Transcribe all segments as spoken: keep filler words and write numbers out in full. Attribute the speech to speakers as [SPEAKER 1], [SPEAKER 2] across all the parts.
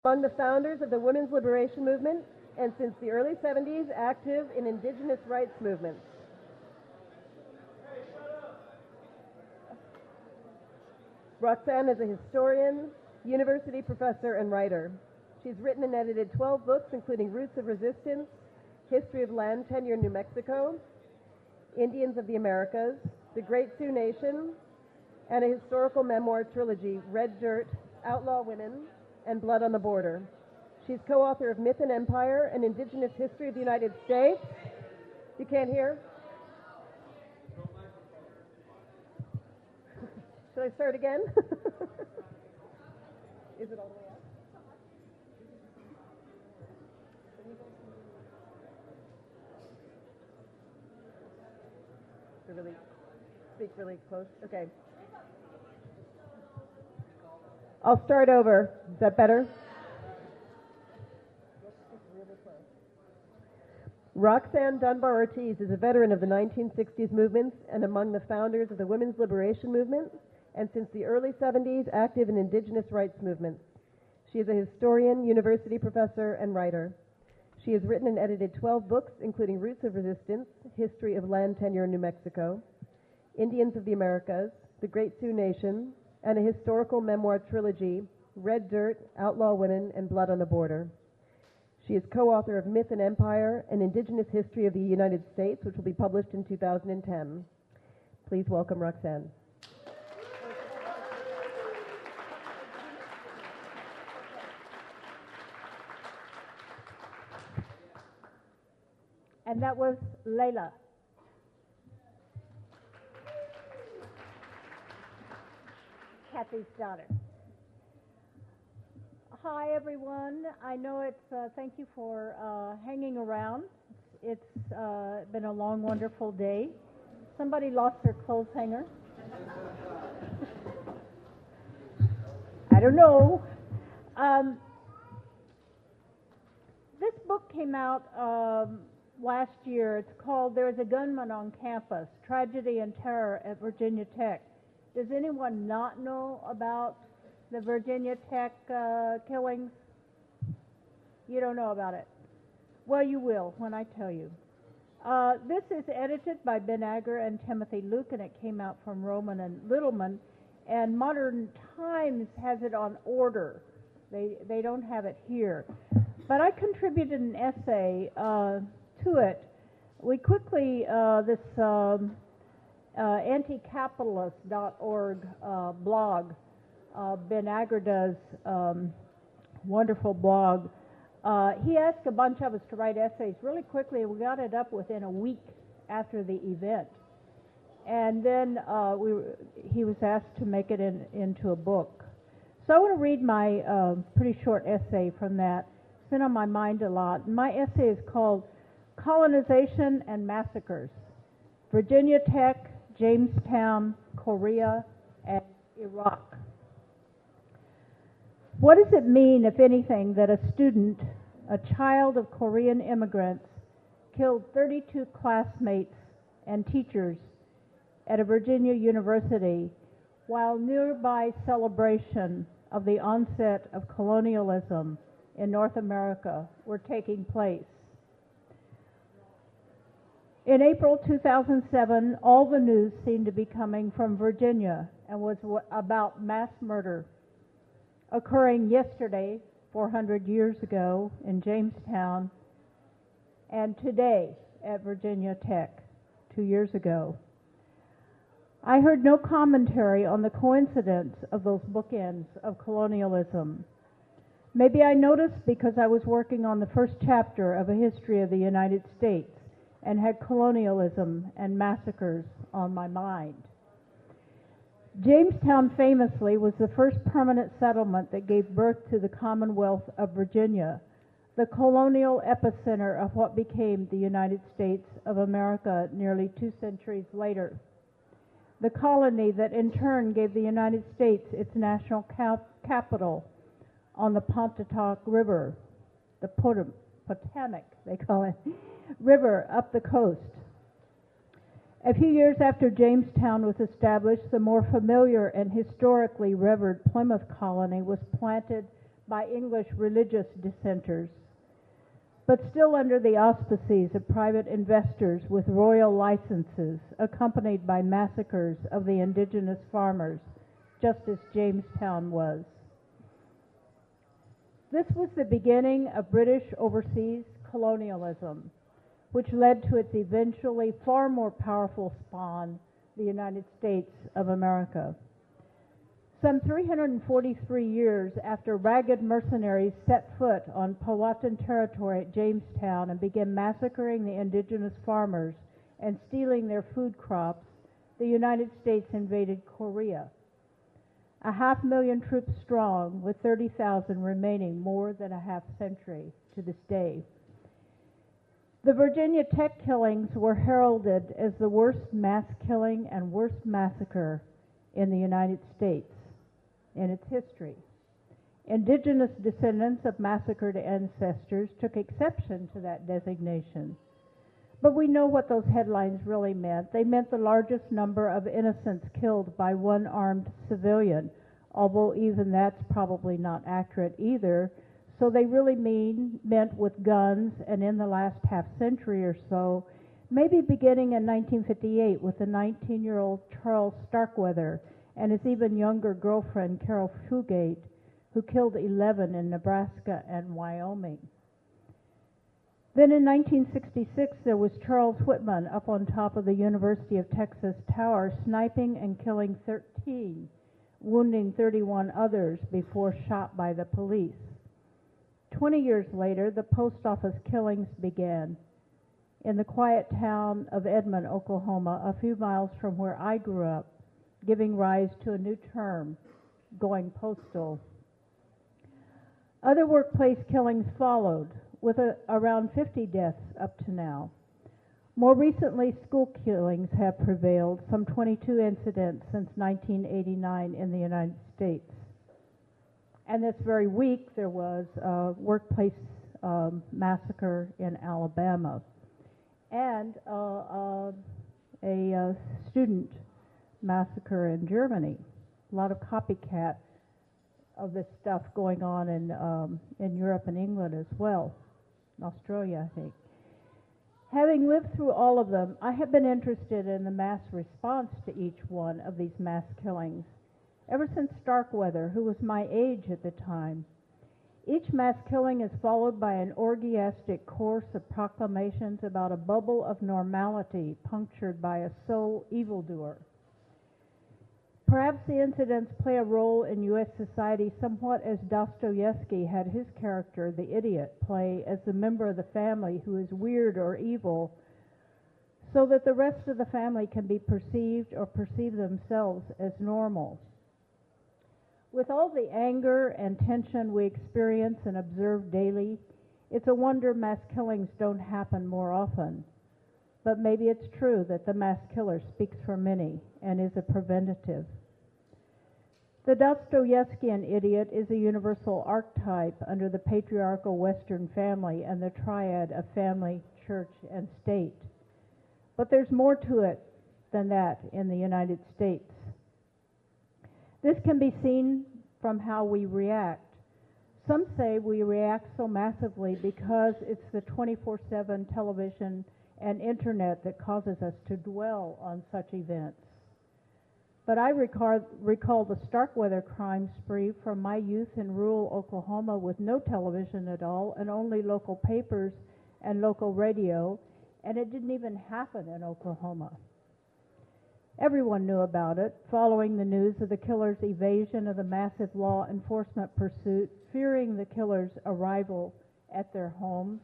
[SPEAKER 1] Among the founders of the women's liberation movement, and since the early seventies, active in indigenous rights movements. Roxanne is a historian, university professor, and writer. She's written and edited twelve books, including Roots of Resistance, History of Land Tenure in New Mexico, Indians of the Americas, The Great Sioux Nation, and a historical memoir trilogy, Red Dirt, Outlaw Women, and Blood on the Border. She's co-author of Myth and Empire, An Indigenous History of the United States. You can't hear? Should I start again? Is it all the way up? To really speak really close? Okay. I'll start over. Is that better? Roxanne Dunbar Ortiz is a veteran of the nineteen sixties movements and among the founders of the women's liberation movement, and since the early seventies, active in indigenous rights movements. She is a historian, university professor, and writer. She has written and edited twelve books, including Roots of Resistance, History of Land Tenure in New Mexico, Indians of the Americas, The Great Sioux Nation, and a historical memoir trilogy, Red Dirt, Outlaw Women, and Blood on the Border. She is co-author of Myth and Empire, An Indigenous History of the United States, which will be published in two thousand ten. Please welcome Roxanne.
[SPEAKER 2] And that was Layla. Kathy's daughter. Hi, everyone. I know it's, uh, thank you for uh, hanging around. It's uh, been a long, wonderful day. Somebody lost their clothes hanger. I don't know. Um, this book came out um, last year. It's called There's a Gunman on Campus, Tragedy and Terror at Virginia Tech. Does anyone not know about the Virginia Tech uh, killings? You don't know about it. Well, you will when I tell you. Uh, this is edited by Ben Agger and Timothy Luke, and it came out from Rowman and Littleman. And Modern Times has it on order. They they don't have it here. But I contributed an essay uh, to it. We quickly, uh, this um, uh, anti capitalist dot org uh, blog, uh, Ben Agger does um, wonderful blog. Uh, he asked a bunch of us to write essays really quickly, and we got it up within a week after the event. And then uh, we were, he was asked to make it in, into a book. So I want to read my uh, pretty short essay from that. It's been on my mind a lot. My essay is called Colonization and Massacres, Virginia Tech, Jamestown, Korea, and Iraq. What does it mean, if anything, that a student, a child of Korean immigrants, killed thirty-two classmates and teachers at a Virginia university while nearby celebration of the onset of colonialism in North America were taking place? In April two thousand seven, all the news seemed to be coming from Virginia and was about mass murder occurring yesterday, four hundred years ago, in Jamestown, and today at Virginia Tech, two years ago. I heard no commentary on the coincidence of those bookends of colonialism. Maybe I noticed because I was working on the first chapter of a history of the United States and had colonialism and massacres on my mind. Jamestown famously was the first permanent settlement that gave birth to the Commonwealth of Virginia, the colonial epicenter of what became the United States of America nearly two centuries later. The colony that in turn gave the United States its national cap- capital on the Pontotoc River, the Potam- Potomac, they call it, river up the coast. A few years after Jamestown was established, the more familiar and historically revered Plymouth colony was planted by English religious dissenters, but still under the auspices of private investors with royal licenses, accompanied by massacres of the indigenous farmers, just as Jamestown was. This was the beginning of British overseas colonialism, which led to its eventually far more powerful spawn, the United States of America. Some three hundred forty-three years after ragged mercenaries set foot on Powhatan territory at Jamestown and began massacring the indigenous farmers and stealing their food crops, the United States invaded Korea. A half million troops strong, with thirty thousand remaining more than a half century to this day. The Virginia Tech killings were heralded as the worst mass killing and worst massacre in the United States in its history. Indigenous descendants of massacred ancestors took exception to that designation. But we know what those headlines really meant. They meant the largest number of innocents killed by one armed civilian, although even that's probably not accurate either. So they really mean meant with guns, and in the last half century or so, maybe beginning in nineteen fifty-eight with the nineteen-year-old Charles Starkweather and his even younger girlfriend Carol Fugate, who killed eleven in Nebraska and Wyoming. Then in nineteen sixty-six, there was Charles Whitman up on top of the University of Texas Tower, sniping and killing thirteen, wounding thirty-one others before shot by the police. Twenty years later, the post office killings began in the quiet town of Edmond, Oklahoma, a few miles from where I grew up, giving rise to a new term, going postal. Other workplace killings followed, with a, around fifty deaths up to now. More recently, school killings have prevailed, some twenty-two incidents since nineteen eighty-nine in the United States. And this very week, there was a workplace um, massacre in Alabama, and uh, uh, a uh, student massacre in Germany. A lot of copycat of this stuff going on in um, in Europe and England as well, Australia, I think. Having lived through all of them, I have been interested in the mass response to each one of these mass killings, ever since Starkweather, who was my age at the time. Each mass killing is followed by an orgiastic course of proclamations about a bubble of normality punctured by a sole evildoer. Perhaps the incidents play a role in U S society somewhat as Dostoevsky had his character, the idiot, play as the member of the family who is weird or evil, so that the rest of the family can be perceived or perceive themselves as normal. With all the anger and tension we experience and observe daily, it's a wonder mass killings don't happen more often. But maybe it's true that the mass killer speaks for many and is a preventative. The Dostoevskian idiot is a universal archetype under the patriarchal Western family and the triad of family, church, and state. But there's more to it than that in the United States. This can be seen from how we react. Some say we react so massively because it's the twenty-four seven television and internet that causes us to dwell on such events. But I recall, recall the Starkweather crime spree from my youth in rural Oklahoma with no television at all and only local papers and local radio, and it didn't even happen in Oklahoma. Everyone knew about it, following the news of the killer's evasion of the massive law enforcement pursuit, fearing the killer's arrival at their homes.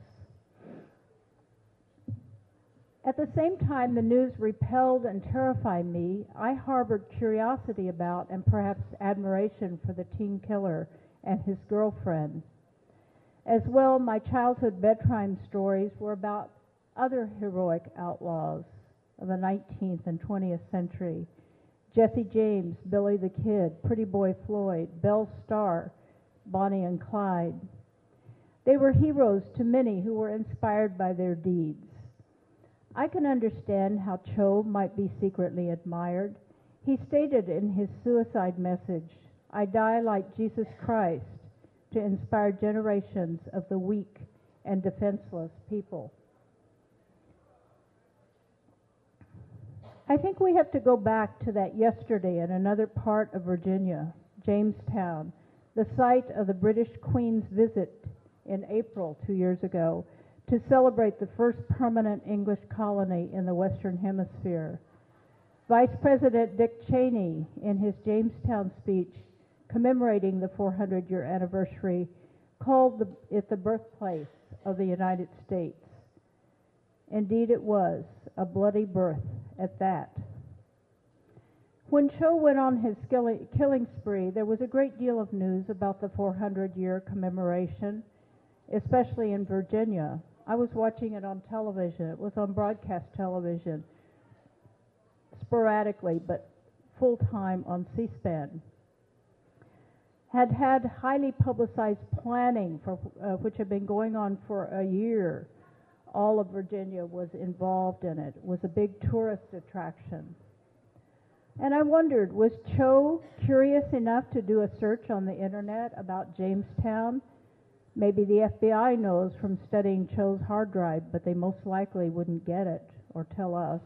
[SPEAKER 2] At the same time the news repelled and terrified me, I harbored curiosity about and perhaps admiration for the teen killer and his girlfriend. As well, my childhood bedtime stories were about other heroic outlaws of the nineteenth and twentieth century. Jesse James, Billy the Kid, Pretty Boy Floyd, Belle Starr, Bonnie and Clyde. They were heroes to many who were inspired by their deeds. I can understand how Cho might be secretly admired. He stated in his suicide message, "I die like Jesus Christ, to inspire generations of the weak and defenseless people. I think we have to go back to that yesterday in another part of Virginia, Jamestown, the site of the British Queen's visit in April two years ago to celebrate the first permanent English colony in the Western Hemisphere. Vice President Dick Cheney, in his Jamestown speech commemorating the four hundred year anniversary, called the, it the birthplace of the United States. Indeed, it was a bloody birth at that. When Cho went on his killing spree, there was a great deal of news about the four hundred year commemoration, especially in Virginia. I was watching it on television. It was on broadcast television, sporadically, but full-time on C-SPAN. Had had highly publicized planning, for, uh, which had been going on for a year. All of Virginia was involved in it. It was a big tourist attraction. And I wondered, was Cho curious enough to do a search on the internet about Jamestown? Maybe the F B I knows from studying Cho's hard drive, but they most likely wouldn't get it or tell us.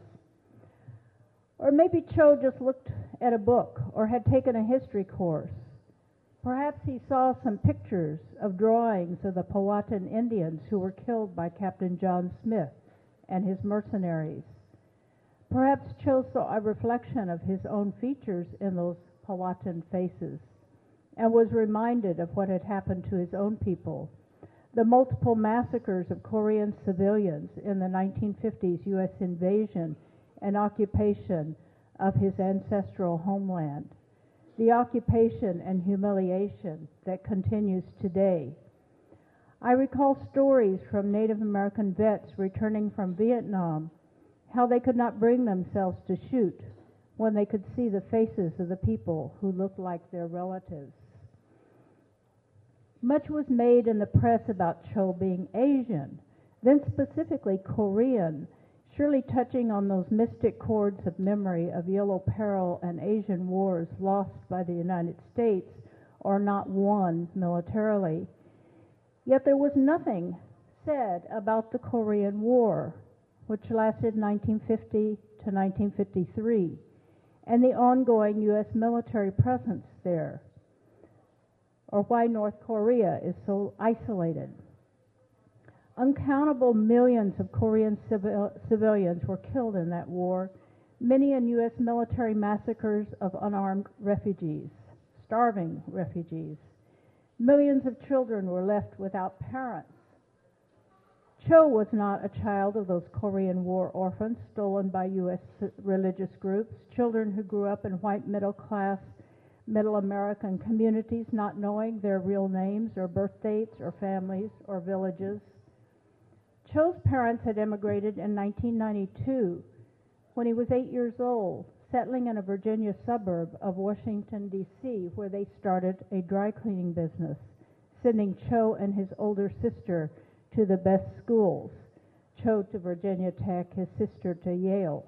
[SPEAKER 2] Or maybe Cho just looked at a book or had taken a history course. Perhaps he saw some pictures of drawings of the Powhatan Indians who were killed by Captain John Smith and his mercenaries. Perhaps Cho saw a reflection of his own features in those Powhatan faces and was reminded of what had happened to his own people, the multiple massacres of Korean civilians in the nineteen fifties U S invasion and occupation of his ancestral homeland, the occupation and humiliation that continues today. I recall stories from Native American vets returning from Vietnam, how they could not bring themselves to shoot when they could see the faces of the people who looked like their relatives. Much was made in the press about Cho being Asian, then specifically Korean, surely touching on those mystic chords of memory of Yellow Peril and Asian wars lost by the United States or not won militarily. Yet there was nothing said about the Korean War, which lasted nineteen fifty to nineteen fifty-three, and the ongoing U S military presence there, or why North Korea is so isolated. Uncountable millions of Korean civil, civilians were killed in that war, many in U S military massacres of unarmed refugees, starving refugees. Millions of children were left without parents. Cho was not a child of those Korean War orphans stolen by U S religious groups, children who grew up in white middle-class, middle American communities not knowing their real names or birth dates or families or villages. Cho's parents had immigrated in nineteen ninety-two when he was eight years old, settling in a Virginia suburb of Washington, D C, where they started a dry cleaning business, sending Cho and his older sister to the best schools, Cho to Virginia Tech, his sister to Yale.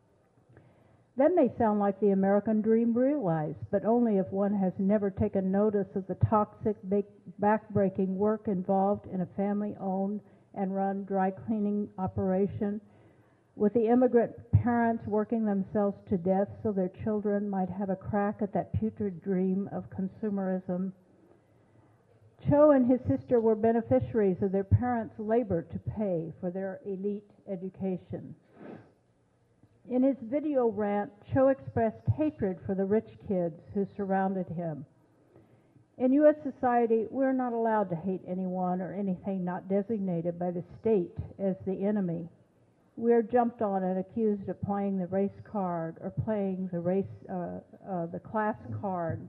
[SPEAKER 2] Then they sound like the American dream realized, but only if one has never taken notice of the toxic, back-breaking work involved in a family-owned and run dry cleaning operation, with the immigrant parents working themselves to death so their children might have a crack at that putrid dream of consumerism. Cho and his sister were beneficiaries of their parents' labor to pay for their elite education. In his video rant, Cho expressed hatred for the rich kids who surrounded him. In U S society, we're not allowed to hate anyone or anything not designated by the state as the enemy. We're jumped on and accused of playing the race card or playing the race, uh, uh, the class card.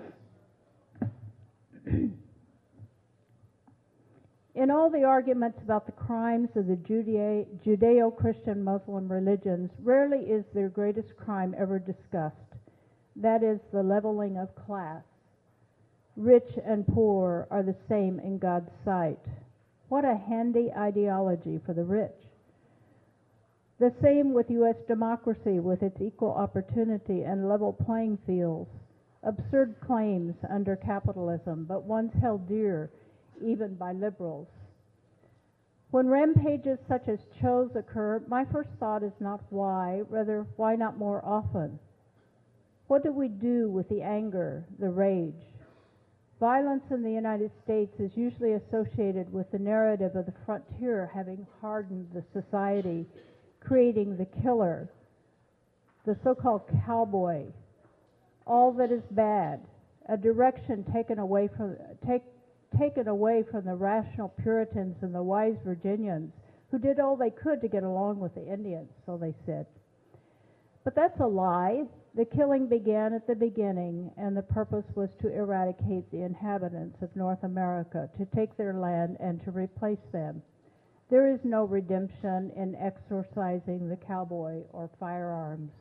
[SPEAKER 2] In all the arguments about the crimes of the Judea- Judeo-Christian Muslim religions, rarely is their greatest crime ever discussed. That is the leveling of class. Rich and poor are the same in God's sight. What a handy ideology for the rich. The same with U S democracy, with its equal opportunity and level playing fields. absurd claims under capitalism, but ones held dear even by liberals. When rampages such as Cho's occur, my first thought is not why, rather, why not more often? What do we do with the anger, the rage? Violence in the United States is usually associated with the narrative of the frontier having hardened the society, creating the killer, the so-called cowboy, all that is bad, a direction taken away from take, taken away from the rational Puritans and the wise Virginians who did all they could to get along with the Indians, so they said. But that's a lie. The killing began at the beginning, and the purpose was to eradicate the inhabitants of North America, to take their land and to replace them. There is no redemption in exorcising the cowboy or firearms.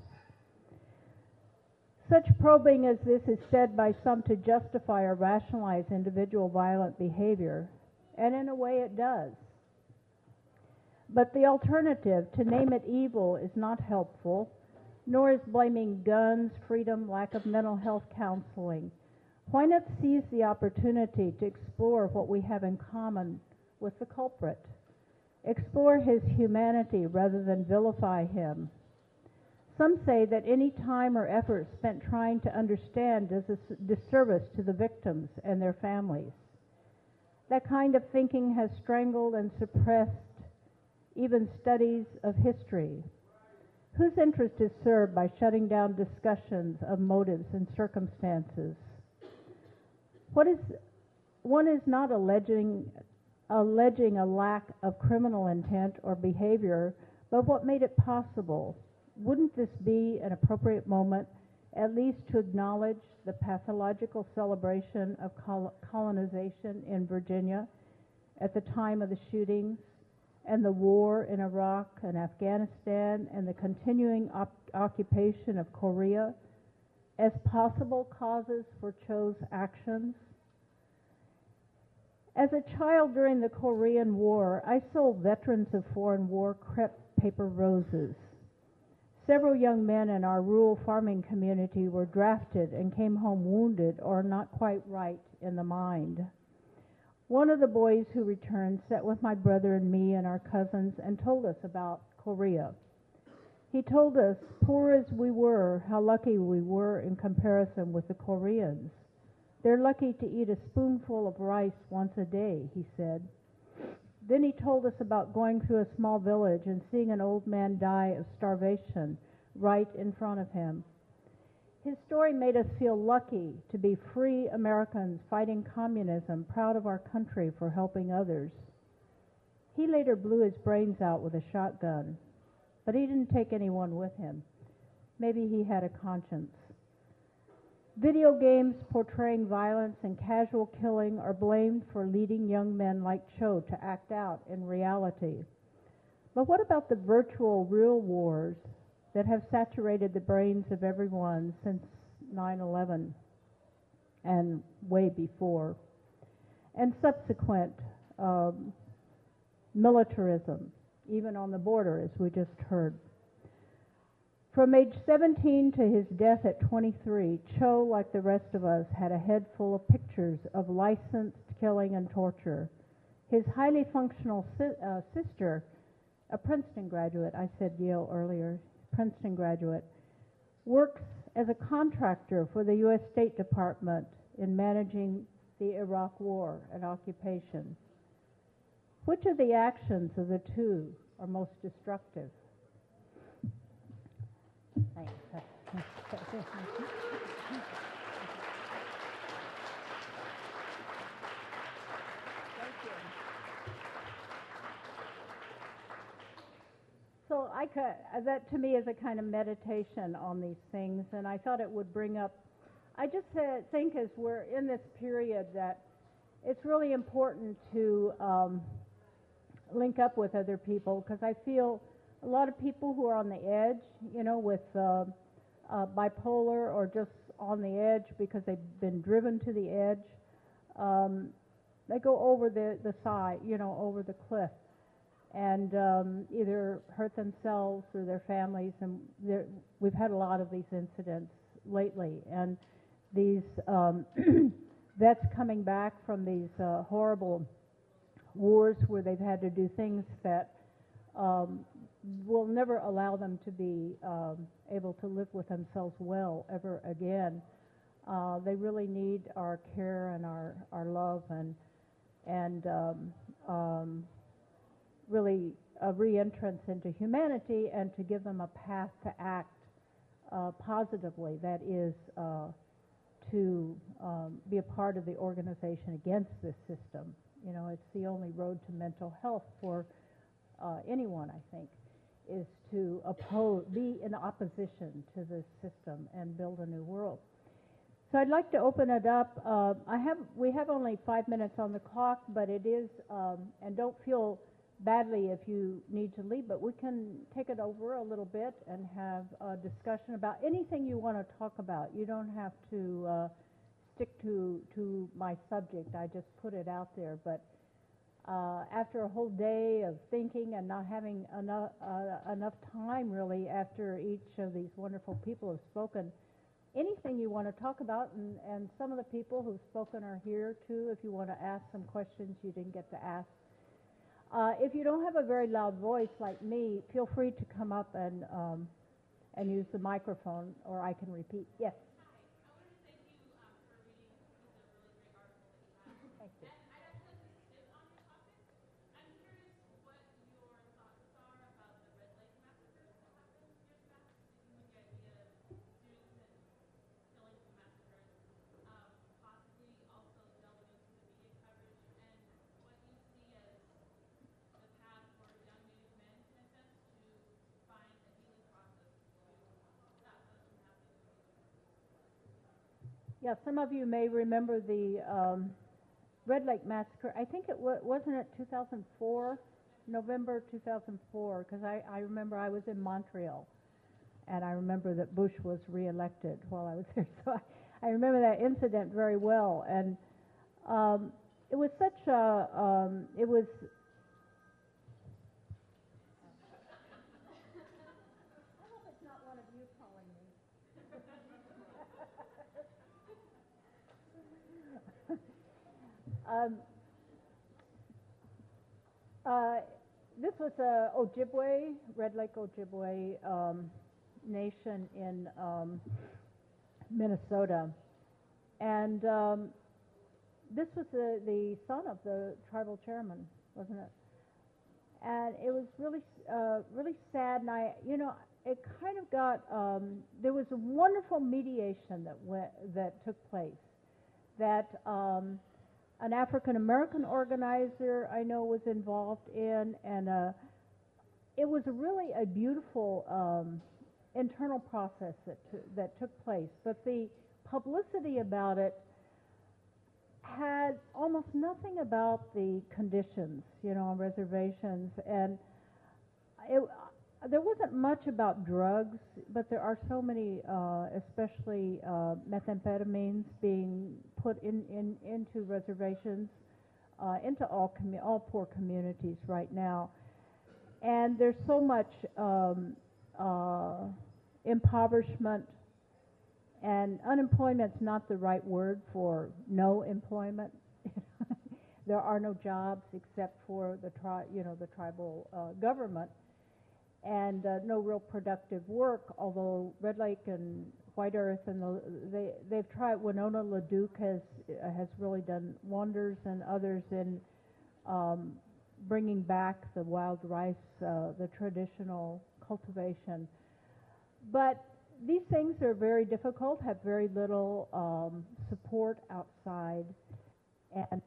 [SPEAKER 2] Such probing as this is said by some to justify or rationalize individual violent behavior, and in a way it does. But the alternative, to name it evil, is not helpful, nor is blaming guns, freedom, lack of mental health counseling. Why not seize the opportunity to explore what we have in common with the culprit? Explore his humanity rather than vilify him. Some say that any time or effort spent trying to understand does a disservice to the victims and their families. That kind of thinking has strangled and suppressed even studies of history. Whose interest is served by shutting down discussions of motives and circumstances? What is, one is not alleging, alleging a lack of criminal intent or behavior, but what made it possible. Wouldn't this be an appropriate moment at least to acknowledge the pathological celebration of col- colonization in Virginia at the time of the shootings, and the war in Iraq and Afghanistan, and the continuing op- occupation of Korea as possible causes for Cho's actions? As a child during the Korean War, I sold veterans of foreign war crepe paper roses. Several young men in our rural farming community were drafted and came home wounded or not quite right in the mind. One of the boys who returned sat with my brother and me and our cousins and told us about Korea. He told us, poor as we were, how lucky we were in comparison with the Koreans. They're lucky to eat a spoonful of rice once a day, he said. Then he told us about going through a small village and seeing an old man die of starvation right in front of him. His story made us feel lucky to be free Americans fighting communism, proud of our country for helping others. He later blew his brains out with a shotgun, but he didn't take anyone with him. Maybe he had a conscience. Video games portraying violence and casual killing are blamed for leading young men like Cho to act out in reality. But what about the virtual real wars that have saturated the brains of everyone since nine eleven and way before, and subsequent um, militarism, even on the border, as we just heard? From age seventeen to his death at twenty-three, Cho, like the rest of us, had a head full of pictures of licensed killing and torture. His highly functional si- uh, sister, a Princeton graduate, I said Yale earlier, Princeton graduate, works as a contractor for the U S State Department in managing the Iraq War and occupation. Which of the actions of the two are most destructive? Thanks. So I could, that to me is a kind of meditation on these things, and I thought it would bring up, I just uh, think as we're in this period that it's really important to um, link up with other people, because I feel a lot of people who are on the edge, you know, with uh, uh, bipolar or just on the edge because they've been driven to the edge, um, they go over the, the side, you know, over the cliff, and um, either hurt themselves or their families. And we've had a lot of these incidents lately. And these um, vets coming back from these uh, horrible wars where they've had to do things that um, will never allow them to be um, able to live with themselves well ever again. Uh, they really need our care and our, our love and and um, um, really a re-entrance into humanity, and to give them a path to act uh, positively. That is uh, to um, be a part of the organization against this system. You know, it's the only road to mental health for uh, anyone, I think, is to oppose, be in opposition to this system and build a new world. So I'd like to open it up. Uh, I have, we have only five minutes on the clock, but it is, um, and don't feel badly if you need to leave, but we can take it over a little bit and have a discussion about anything you want to talk about. You don't have to uh, stick to, to my subject. I just put it out there. But uh, after a whole day of thinking and not having enough, uh, enough time, really, after each of these wonderful people have spoken, anything you want to talk about, and, and some of the people who've spoken are here too, if you want to ask some questions you didn't get to ask. Uh, if you don't have a very loud voice like me, feel free to come up and um, and use the microphone, or I can repeat. Yes? Thank you. Yeah, some of you may remember the um, Red Lake Massacre. I think it was, wasn't it two thousand four, November two thousand four, because I, I remember I was in Montreal, and I remember that Bush was reelected while I was there. So I, I remember that incident very well, and um, it was such a, um, it was, I hope it's not one of you calling me. Um, uh, this was a Ojibwe, Red Lake Ojibwe um, nation in um, Minnesota, and um, this was the, the son of the tribal chairman, wasn't it? And it was really, uh, really sad, and I, you know, it kind of got. Um, there was a wonderful mediation that went, that took place. That um, an African American organizer I know was involved in, and uh, it was a really a beautiful um, internal process that t- that took place. But the publicity about it had almost nothing about the conditions, you know, on reservations, and it, there wasn't much about drugs, but there are so many, uh, especially uh, methamphetamines, being put in, in into reservations, uh, into all commu- all poor communities right now, and there's so much um, uh, impoverishment, and unemployment's not the right word for no employment. There are no jobs except for the tri- you know the tribal uh, government. And uh, no real productive work, although Red Lake and White Earth and the, they they've tried. Winona LaDuke has uh, has really done wonders, and others in um, bringing back the wild rice, uh, the traditional cultivation. But these things are very difficult, have very little um, support outside, and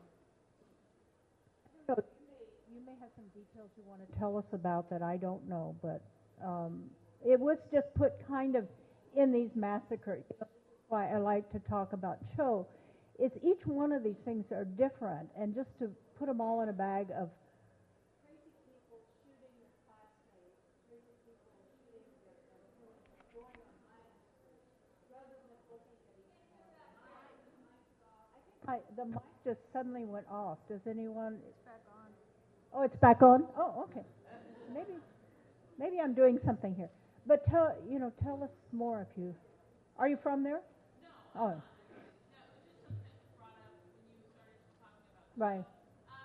[SPEAKER 2] um, you may have some details you want to tell us about that I don't know, but um, it was just put kind of in these massacres. You know, that's why I like to talk about Cho. It's each one of these things are different, and just to put them all in a bag of crazy people shooting their classmates, crazy people shooting their going on islands, rather than looking at each one. I, the mic just suddenly went off. Does anyone? Oh, it's back on? Oh, okay. Maybe maybe I'm doing something here. But tell you know, tell us more if you are you from there? No, Oh. Right.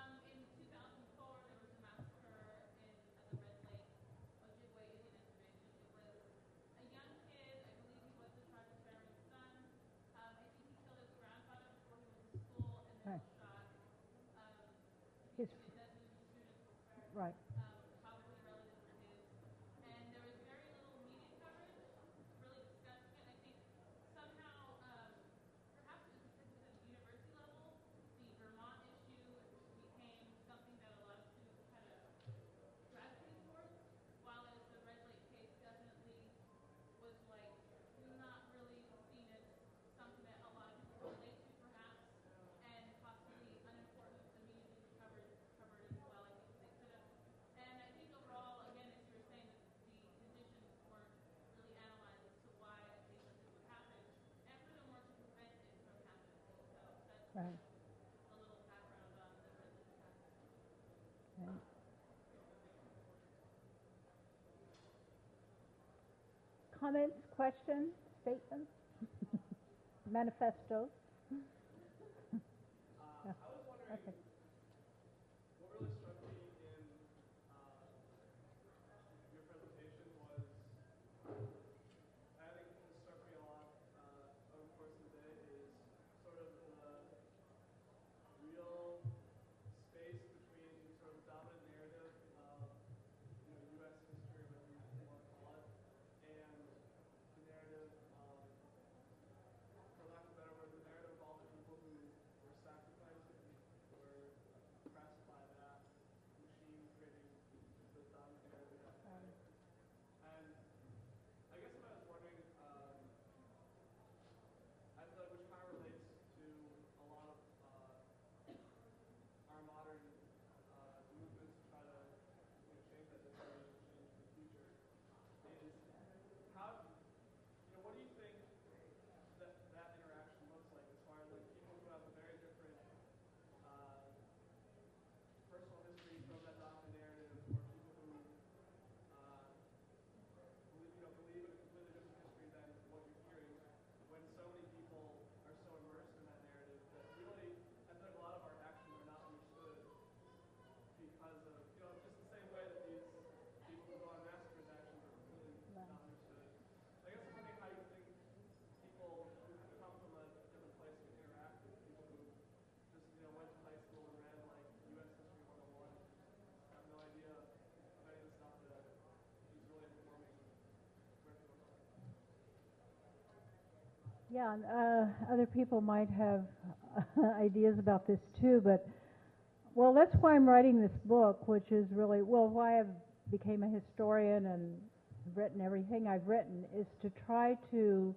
[SPEAKER 2] Right. His, right. Right. Right. Comments, questions, statements, manifestos?
[SPEAKER 3] Uh, I was wondering,
[SPEAKER 2] Okay.
[SPEAKER 3] what really struck me in uh, your presentation was, I think has struck me a lot uh, over the course of the day, is sort of the real space between sort of the dominant narrative of you know, U S history, whatever you want to call it, and the narrative of, for lack of a better word, the narrative of all the people who were sacrificed and were oppressed by that machine creating the dominant narrative.
[SPEAKER 2] Um,
[SPEAKER 3] And I guess what I was wondering, um, I feel like which kind of relates to a lot of uh, our modern uh, movements to try to you know, change that narrative and change the future, is how, you know, what do you think that that interaction looks like as far as like people who have a very different uh, personal history from that dominant narrative, or people who uh, believe, you know, believe in a completely different history than what you're hearing, when so many people are so immersed in that narrative that really, I feel like a lot of our actions are not understood because of, you know, just the same way that these people who go on massacres actions are completely
[SPEAKER 2] Right.
[SPEAKER 3] not understood. I guess I'm wondering how you think people who come from a different place can interact with people who just, you know, went to high school and read like U S History one oh one and have no idea of any of the stuff that is really informing where people are coming from.
[SPEAKER 2] Yeah, and, uh, other people might have ideas about this too, but well, that's why I'm writing this book, which is really well why I became a historian and written everything I've written, is to try to.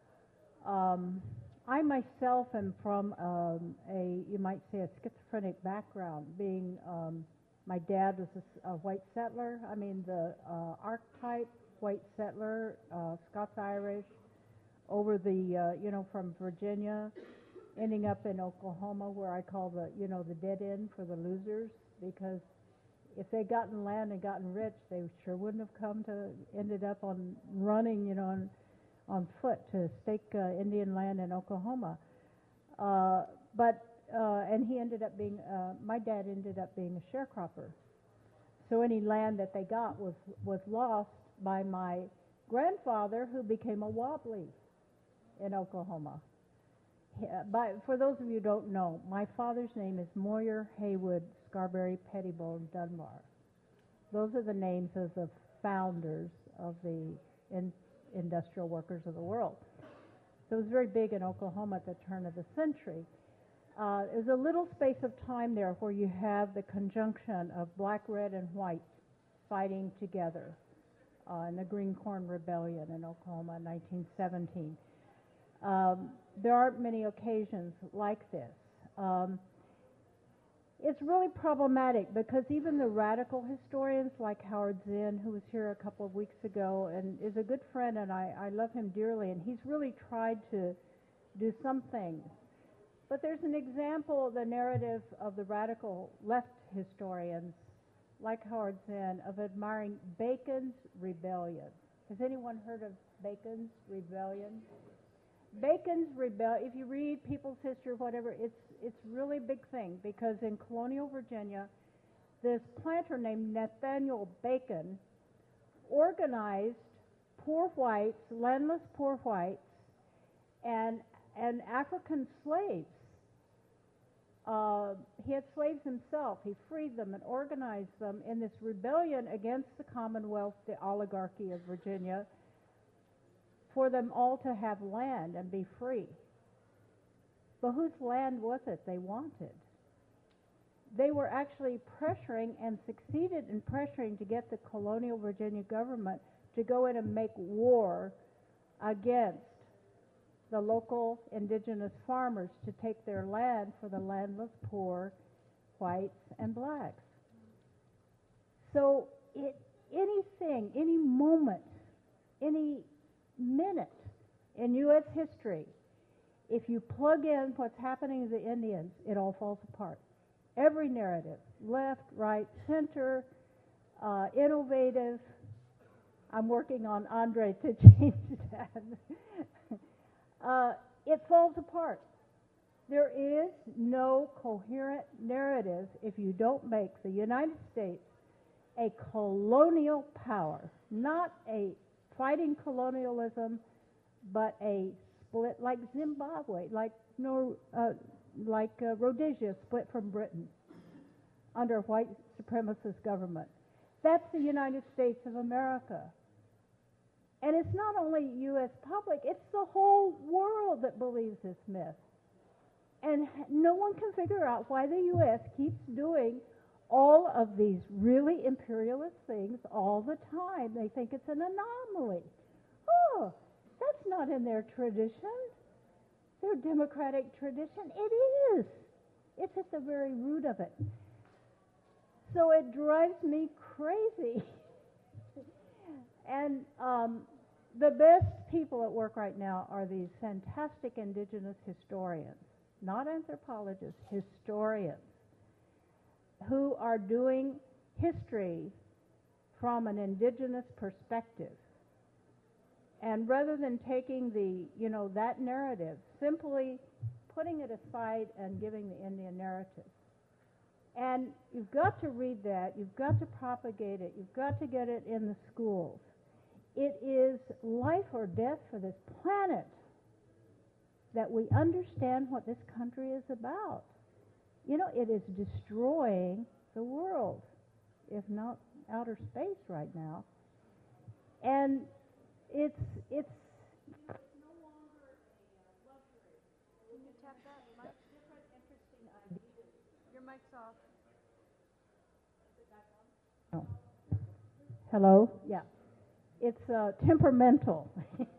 [SPEAKER 2] Um, I myself am from um, a, you might say, a schizophrenic background. Being um, my dad was a, s- a white settler. I mean, the uh, archetype white settler, uh, Scots-Irish, over the, uh, you know, from Virginia, ending up in Oklahoma, where I call the, you know, the dead end for the losers, because if they'd gotten land and gotten rich, they sure wouldn't have come to, ended up on running, you know, on, on foot to stake uh, Indian land in Oklahoma. Uh, but, uh, and he ended up being, uh, my dad ended up being a sharecropper. So any land that they got was, was lost by my grandfather, who became a wobbly in Oklahoma. Yeah, but for those of you who don't know, my father's name is Moyer, Haywood, Scarberry, Pettibone, Dunbar. Those are the names of the founders of the in, industrial workers of the world. So it was very big in Oklahoma at the turn of the century. Uh, there's a little space of time there where you have the conjunction of black, red, and white fighting together uh, in the Green Corn Rebellion in Oklahoma in nineteen seventeen. Um, there aren't many occasions like this. Um, it's really problematic because even the radical historians like Howard Zinn, who was here a couple of weeks ago and is a good friend, and I, I love him dearly, and he's really tried to do some things. But there's an example of the narrative of the radical left historians like Howard Zinn of admiring Bacon's rebellion. Has anyone heard of Bacon's rebellion? Bacon's rebel. If you read People's History or whatever, it's it's really a big thing because in colonial Virginia, this planter named Nathaniel Bacon organized poor whites, landless poor whites, and and African slaves. Uh, he had slaves himself. He freed them and organized them in this rebellion against the Commonwealth, the oligarchy of Virginia, for them all to have land and be free. But whose land was it they wanted? They were actually pressuring and succeeded in pressuring to get the colonial Virginia government to go in and make war against the local indigenous farmers to take their land for the landless poor whites and blacks. So it, anything, any moment, any minute in U S history, if you plug in what's happening to the Indians, it all falls apart. Every narrative, left, right, center, uh, innovative. I'm working on Andre to change that. uh, it falls apart. There is no coherent narrative if you don't make the United States a colonial power, not a fighting colonialism, but a split like Zimbabwe, like Nor, uh, like uh, Rhodesia split from Britain under a white supremacist government. That's the United States of America. And it's not only U S public, it's the whole world that believes this myth. And no one can figure out why the U S keeps doing all of these really imperialist things all the time. They think it's an anomaly. Oh, that's not in their tradition, their democratic tradition. It is. It's at the very root of it. So it drives me crazy. And um, the best people at work right now are these fantastic indigenous historians, not anthropologists, historians, who are doing history from an indigenous perspective. And rather than taking the, you know, that narrative, simply putting it aside and giving the Indian narrative. And you've got to read that, you've got to propagate it, you've got to get it in the schools. It is life or death for this planet that we understand what this country is about. You know, it is destroying the world, if not outer space right now. And it's it's no longer a luxury. Can you tap that mic? Different interesting ideas. Your mic's off. Oh. Hello? Yeah. It's uh, temperamental.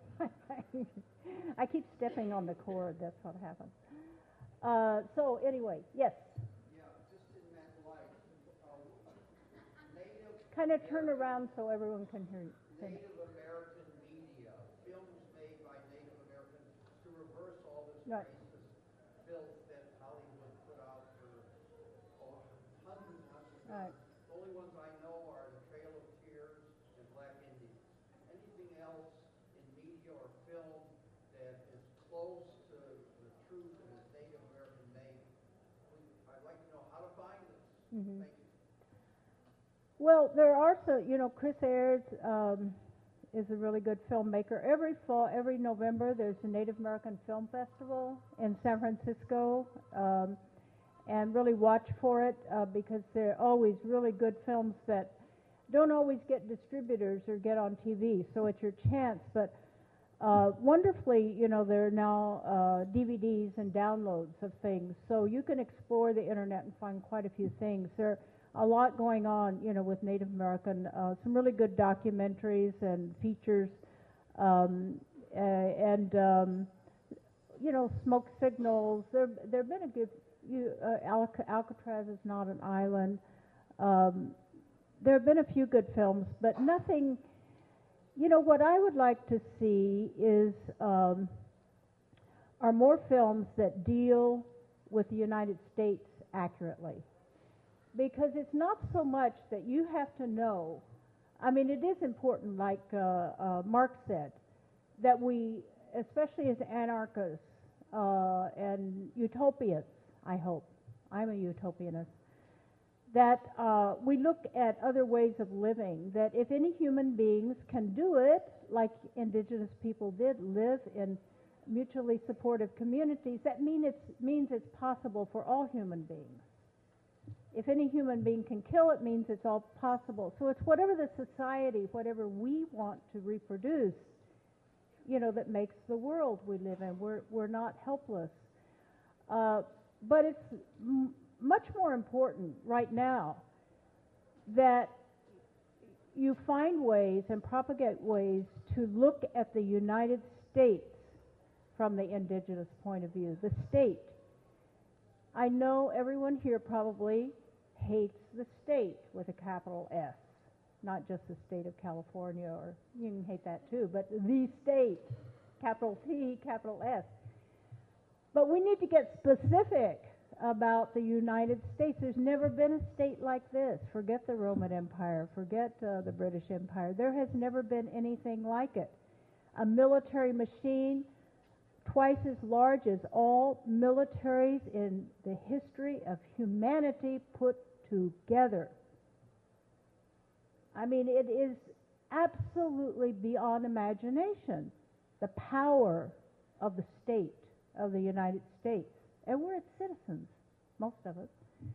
[SPEAKER 2] I keep stepping on the cord. That's what happens. Uh, so anyway, yes.
[SPEAKER 4] Yeah, just in that light, uh, Native
[SPEAKER 2] Kind of turn around so everyone can hear you.
[SPEAKER 4] Native American media, films made by Native Americans to reverse all this
[SPEAKER 2] Right.
[SPEAKER 4] racist filth that Hollywood put out for oh, hundreds and hundreds of
[SPEAKER 2] Right.
[SPEAKER 4] years. The only ones I know are The Trail of Tears and Black Indians. Anything else in media or film that is close to the truth and is Native American made, I'd like to know how to find this.
[SPEAKER 2] Mm-hmm.
[SPEAKER 4] Thank you.
[SPEAKER 2] Well, there are so, you know, Chris Ayers um, is a really good filmmaker. Every fall, every November, there's a Native American Film Festival in San Francisco, um, and really watch for it uh, because there are always really good films that don't always get distributors or get on T V, so it's your chance. But uh, wonderfully, you know, there are now uh, D V Ds and downloads of things, so you can explore the internet and find quite a few things. There a lot going on, you know, with Native American, uh, some really good documentaries and features, um, uh, and, um, you know, smoke signals. There there have been a good, you, uh, Alc- Alcatraz is not an island. Um, there have been a few good films, but nothing, you know, what I would like to see is, um, are more films that deal with the United States accurately. Because it's not so much that you have to know. I mean, it is important, like uh, uh, Mark said, that we especially as anarchists uh, and utopians, I hope, I'm a utopianist, that uh, we look at other ways of living, that if any human beings can do it, like indigenous people did, live in mutually supportive communities, that mean it's, means it's possible for all human beings. If any human being can kill, it means it's all possible. So it's whatever the society, whatever we want to reproduce, you know, that makes the world we live in. We're, we're not helpless. Uh, but it's m- much more important right now that you find ways and propagate ways to look at the United States from the indigenous point of view, the state. I know everyone here probably hates the state with a capital S, not just the state of California, or you can hate that too, but the state, capital T, capital S. But we need to get specific about the United States. There's never been a state like this. Forget the Roman Empire, forget uh, the British Empire. There has never been anything like it. A military machine twice as large as all militaries in the history of humanity put together. I mean, it is absolutely beyond imagination, the power of the state of the United States. And we're its citizens, most of us.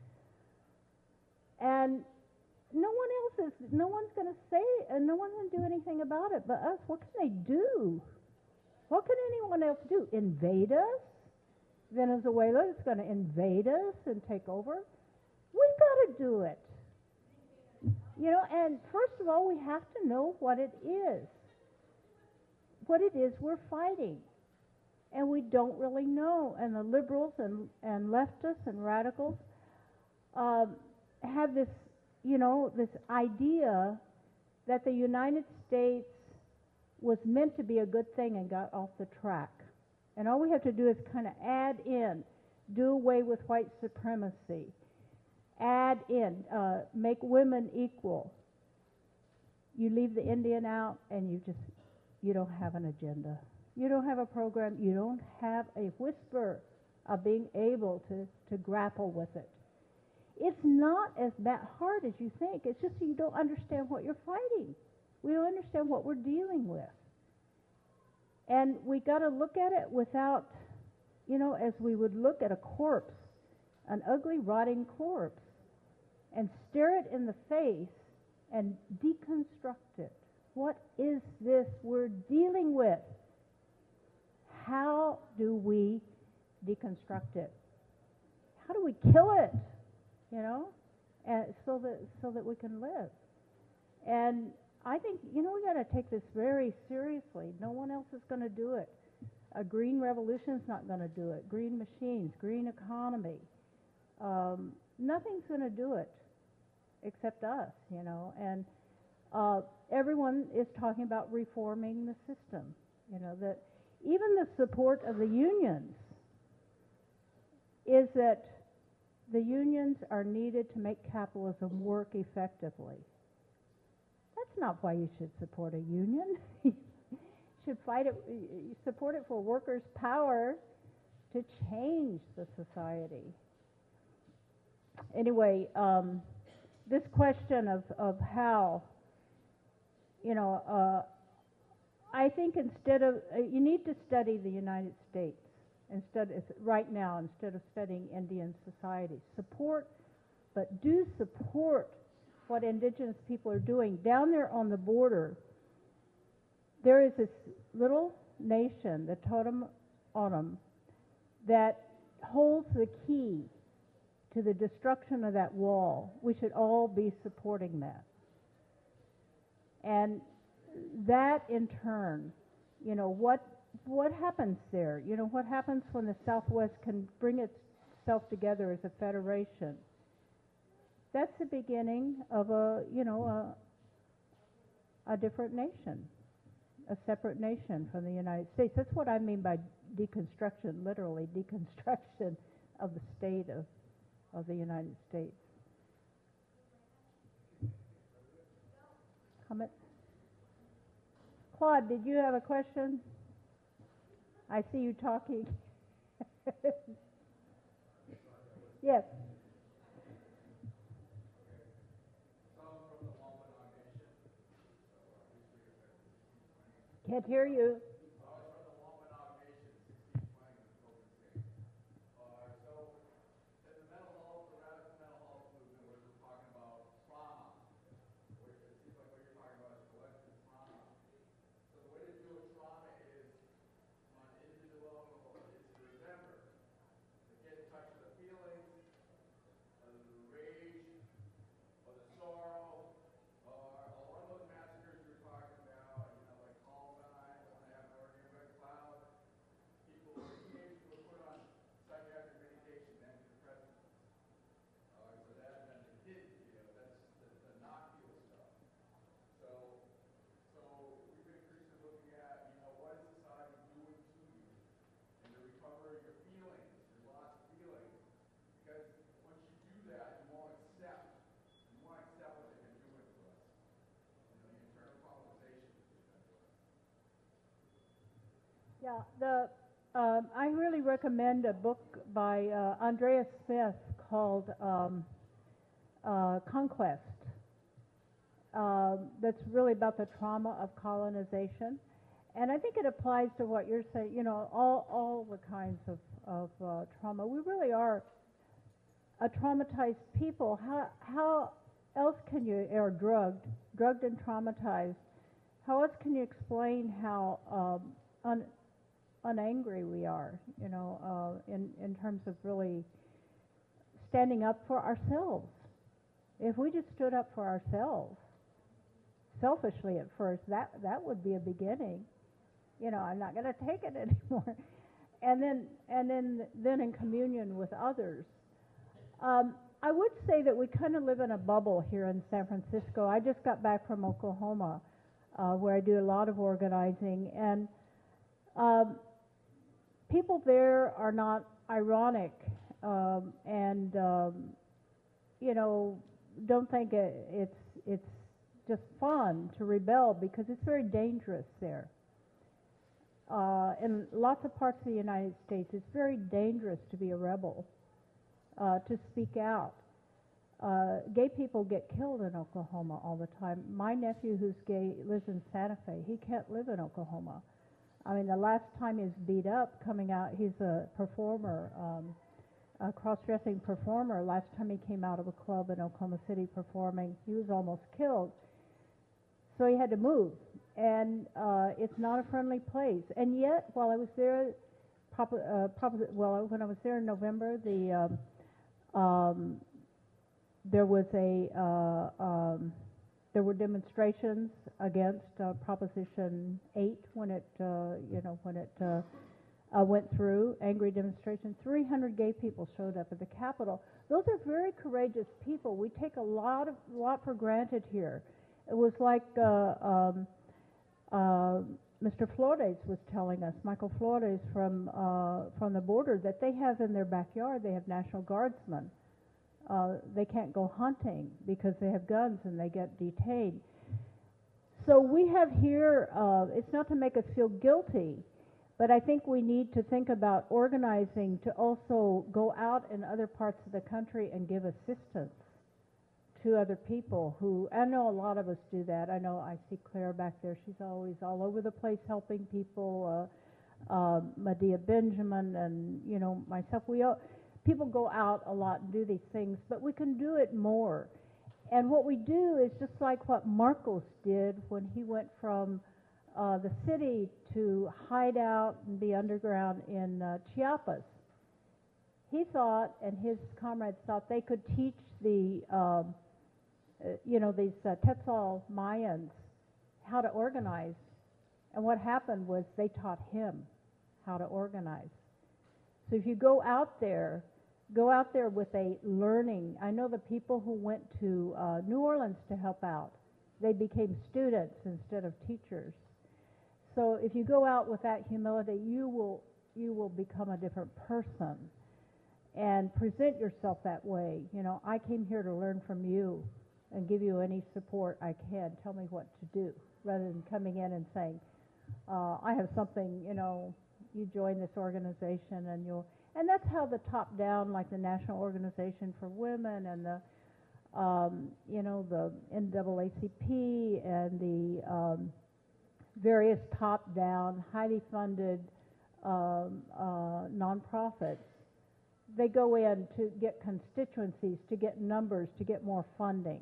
[SPEAKER 2] And no one else is, no one's going to say, and no one's going to do anything about it but us. What can they do? What can anyone else do? Invade us? Venezuela is going to invade us and take over? We've got to do it. You know, and first of all, we have to know what it is. What it is we're fighting. And we don't really know. And the liberals and, and leftists and radicals um, have this, you know, this idea that the United States was meant to be a good thing and got off the track. And all we have to do is kind of add in, do away with white supremacy, add in, uh, make women equal. You leave the Indian out and you just, you don't have an agenda. You don't have a program. You don't have a whisper of being able to, to grapple with it. It's not as that hard as you think. It's just you don't understand what you're fighting. We don't understand what we're dealing with. And we got to look at it without, you know, as we would look at a corpse, an ugly, rotting corpse, and stare it in the face and deconstruct it. What is this we're dealing with? How do we deconstruct it? How do we kill it? You know, and so that so that we can live. And I think, you know, we got to take this very seriously. No one else is going to do it. A green revolution is not going to do it. Green machines, green economy. Um, nothing's going to do it except us, you know. And uh, everyone is talking about reforming the system. You know, that even the support of the unions is that the unions are needed to make capitalism work effectively. That's not why you should support a union. You should fight it, you support it for workers' power to change the society. Anyway, um, this question of, of how, you know, uh, I think instead of, uh, you need to study the United States instead of, right now instead of studying Indian society. Support, but do support what indigenous people are doing. Down there on the border, there is this little nation, the Totem Otom, that holds the key to the destruction of that wall. We should all be supporting that. And that in turn, you know, what what happens there? You know, what happens when the Southwest can bring itself together as a federation? That's the beginning of a, you know, a, a different nation, a separate nation from the United States. That's what I mean by deconstruction, literally deconstruction of the state of, of the United States. Comment? Claude, did you have a question? I see you talking. Yes. Can't hear you. Yeah, the um, I really recommend a book by uh, Andrea Smith called um, uh, Conquest. Um, that's really about the trauma of colonization, and I think it applies to what you're saying. You know, all all the kinds of of uh, trauma. We really are a traumatized people. How how else can you, or drugged, drugged and traumatized? How else can you explain how um, un, unangry we are, you know, uh, in, in terms of really standing up for ourselves? If we just stood up for ourselves, selfishly at first, that, that would be a beginning. You know, I'm not going to take it anymore. And then, and then, then in communion with others. Um, I would say that we kind of live in a bubble here in San Francisco. I just got back from Oklahoma, uh, where I do a lot of organizing, and um, people there are not ironic um, and um, you know, don't think it, it's it's just fun to rebel, because it's very dangerous there. Uh, in lots of parts of the United States, it's very dangerous to be a rebel, uh, to speak out. Uh, gay people get killed in Oklahoma all the time. My nephew, who's gay, lives in Santa Fe. He can't live in Oklahoma. I mean, the last time he's beat up coming out, he's a performer, um, a cross-dressing performer. Last time he came out of a club in Oklahoma City performing, he was almost killed. So he had to move. And uh, it's not a friendly place. And yet, while I was there, prob- uh, prob- well, when I was there in November, the um, um, there was a uh, um, there were demonstrations against uh, Proposition eight when it uh, you know when it uh, uh, went through. Angry demonstrations. three hundred gay people showed up at the Capitol. Those are very courageous people. We take a lot of lot for granted here. It was like uh, um, uh, Mister Flores was telling us, Michael Flores from uh, from the border, that they have in their backyard, they have National Guardsmen. Uh, they can't go hunting because they have guns and they get detained. So we have here, uh, it's not to make us feel guilty, but I think we need to think about organizing to also go out in other parts of the country and give assistance to other people who, I know a lot of us do that. I know I see Claire back there. She's always all over the place helping people. Uh, uh, Medea Benjamin and, you know, myself. We all, people go out a lot and do these things, but we can do it more. And what we do is just like what Marcos did when he went from uh, the city to hide out and be underground in uh, Chiapas. He thought, and his comrades thought, they could teach the um, Uh, you know, these uh, Tetzal Mayans how to organize. And what happened was they taught him how to organize. So if you go out there, go out there with a learning. I know the people who went to uh, New Orleans to help out, they became students instead of teachers. So if you go out with that humility, you will you will become a different person and present yourself that way. You know, I came here to learn from you and give you any support I can. Tell me what to do, rather than coming in and saying, uh, I have something, you know, you join this organization and you'll, and that's how the top down, like the National Organization for Women and the, um, you know, the N double A C P and the um, various top down, highly funded um, uh, nonprofits, they go in to get constituencies, to get numbers, to get more funding,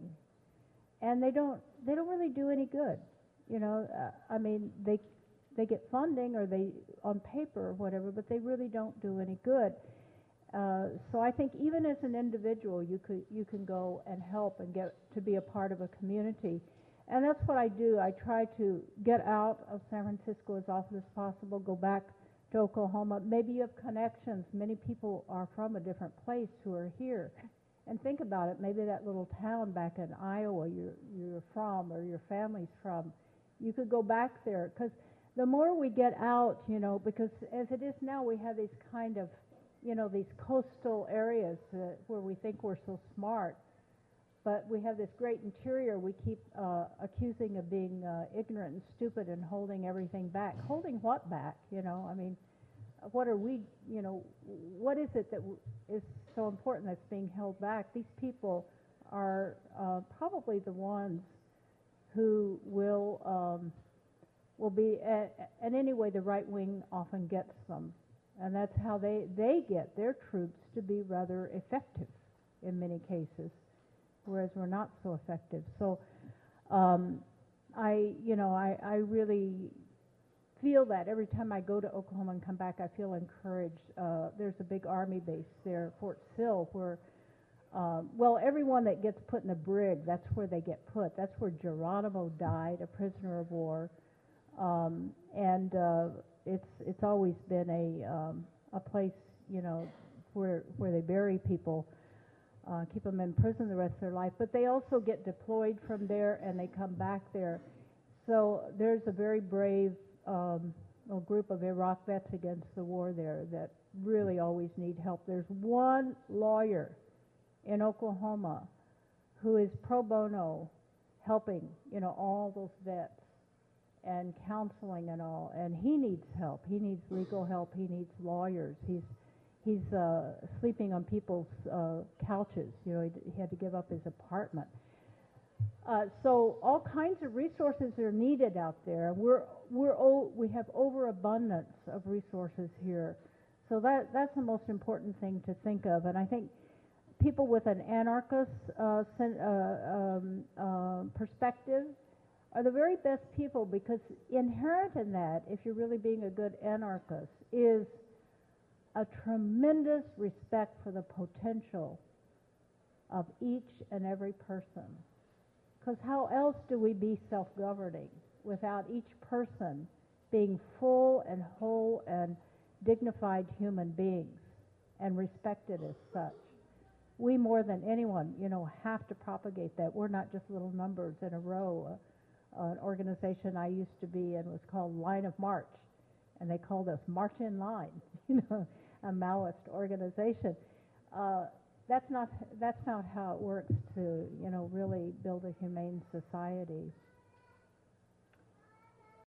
[SPEAKER 2] and they don't they don't really do any good. You know, uh, I mean, they they get funding or they on paper or whatever, but they really don't do any good. Uh, so I think even as an individual, you could you can go and help and get to be a part of a community, and that's what I do. I try to get out of San Francisco as often as possible, go back to Oklahoma. Maybe you have connections. Many people are from a different place who are here. And think about it, maybe that little town back in Iowa you're, you're from or your family's from, you could go back there. Because the more we get out, you know, because as it is now, we have these kind of, you know, these coastal areas uh, where we think we're so smart. But we have this great interior we keep uh, accusing of being uh, ignorant and stupid and holding everything back. Holding what back? You know, I mean, what are we, you know, what is it that w- is so important that's being held back? These people are uh, probably the ones who will um, will be, at, and anyway, the right wing often gets them. And that's how they, they get their troops to be rather effective in many cases, whereas we're not so effective. So um, I, you know, I, I really feel that every time I go to Oklahoma and come back, I feel encouraged. Uh, there's a big Army base there, Fort Sill, where, um, well, everyone that gets put in a brig, that's where they get put. That's where Geronimo died, a prisoner of war. Um, and uh, it's it's always been a um, a place, you know, where where they bury people. Uh, keep them in prison the rest of their life, but they also get deployed from there and they come back there. So there's a very brave um, well, group of Iraq vets against the war there that really always need help. There's one lawyer in Oklahoma who is pro bono helping, you know, all those vets and counseling and all, and he needs help. He needs legal help. He needs lawyers. He's He's uh, sleeping on people's uh, couches. You know, he, he had to give up his apartment. Uh, so all kinds of resources are needed out there. We're we're o- we have overabundance of resources here. So that that's the most important thing to think of. And I think people with an anarchist uh, sen- uh, um, uh, perspective are the very best people, because inherent in that, if you're really being a good anarchist, is a tremendous respect for the potential of each and every person. Because how else do we be self-governing without each person being full and whole and dignified human beings and respected as such? We, more than anyone, you know, have to propagate that. We're not just little numbers in a row. Uh, an organization I used to be in was called Line of March, and they called us March in Line, you know, a Maoist organization. Uh, that's not that's not how it works to, you know, really build a humane society.